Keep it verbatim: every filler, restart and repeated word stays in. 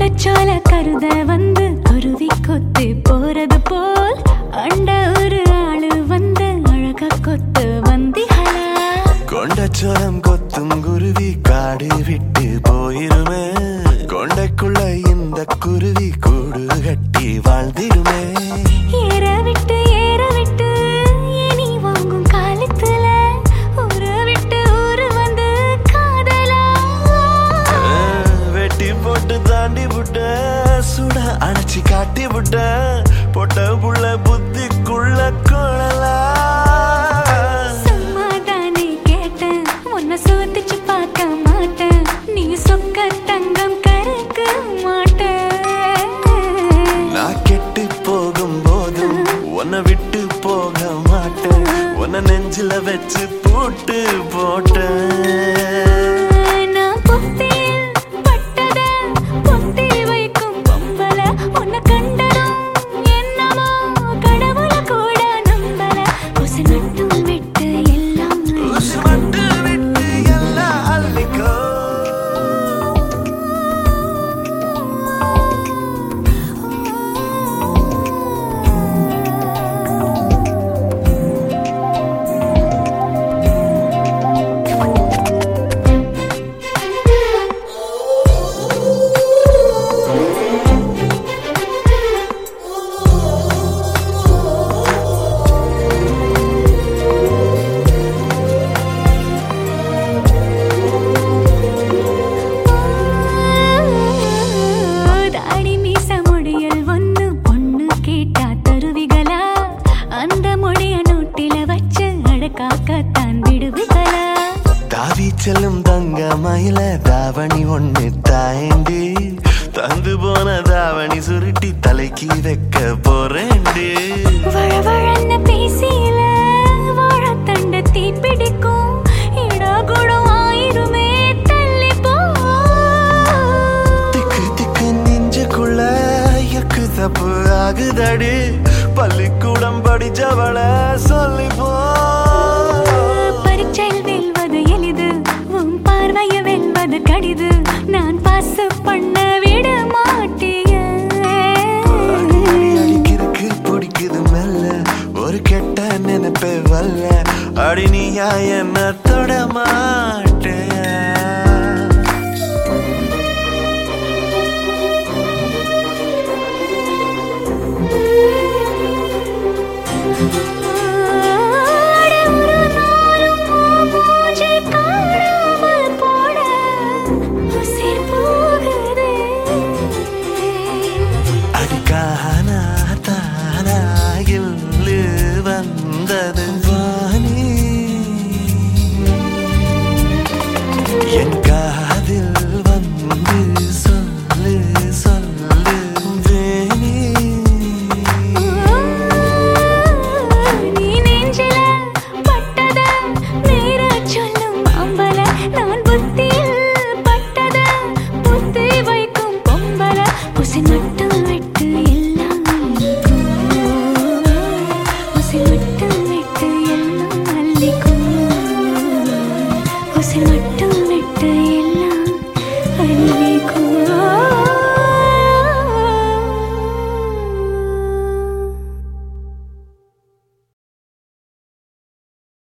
கொண்டச்சோல கருத வந்து குருவி கொத்தி போறது போல் அண்ட ஒரு ஆளு வந்து அழகா கொத்து வந்திகளா கொண்டச்சோலம் கொத்தும் குருவி காடு விட்டு போயிருமே கொண்டைக்குள்ள இந்த குருவி கூடு கட்டி வாழ்ந்திருமே ஏற விட்டு ஏற விட்டு இனி வாங்கும் காலத்துல ஊரு விட்டு ஊரு வந்து காதலா வெட்டி போட்டு தாண்டி விட்ட சுட அணைச்சி காட்டி விட்ட பொட்ட புள்ள புத்திக்குள்ள கொள்ளலா சும்மாதானே கேட்டேன் உன்னை சோதிச்சு பார்க்க மாட்டேன் நீ சொக்க தங்கம் கருக்க மாட்டேன் நான் கெட்டு போகும் போதும் உன்னை விட்டு போக மாட்டேன் உன்னை நெஞ்சில வச்சு போட்டு போட்டேன் நான் புத்தியில் பட்டத புத்தியில் வைக்கும் பொம்பல உன்னை கண்டதும் என்னமோ கடவுளை கூட நம்பல உசு மட்டும் விட்டு எல்லாம் உசு மட்டும் விட்டு எல்லாம் அள்ளிக்கோ தாடி மீச முடியல் ஒண்ணு பொண்ணு கேட்டா தருவிகளா அந்த மொழிய நோட்டில வச்சு அழகாக்கத்தான் விடுவிகளா தாவி செல்லும் தங்க மயில தாவணி ஒண்ணு தாயண்டி தந்து போன தாவணி சுருட்டி தலைக்கு வைக்க போறேன்டி வழவழன்னு பேசியில வாழத்தண்ட தீ பிடிக்கும் இடா குடம் ஆயிருமே தள்ளி போ திக்கு திக்கு நெஞ்சுக்குள்ள எக்கு தப்பு ஆகுதடி பள்ளிக்கூடம் படிச்சவள சொல்லி போ பரீட்சையில் வெல்வது எளிது உன் பார்வைய வெல்வது கடிது நான் பாஸ் பண்ண விட மாட்டிய அடிக்கிறதுக்கு பிடிக்குது மெல்ல ஒரு கெட்ட நினைப்பே வல்ல அடி நீயா என்ன தொட மாட்டேன் அடிக்கானா தானாயில் வந்தது வாணி என் காதில் வந்து சொல்லு சொல்லு வேணி நீ நெஞ்சில பட்டத நேர சொல்லும் அம்பல நான் புத்தியில் பட்டத புத்தி வைக்கும் பொம்பல உசி மட்டும் விட்டு எல்லாம் உசி மட்டும் விட்டு எல்லாம் அள்ளிக்கும் உசி மட்டும்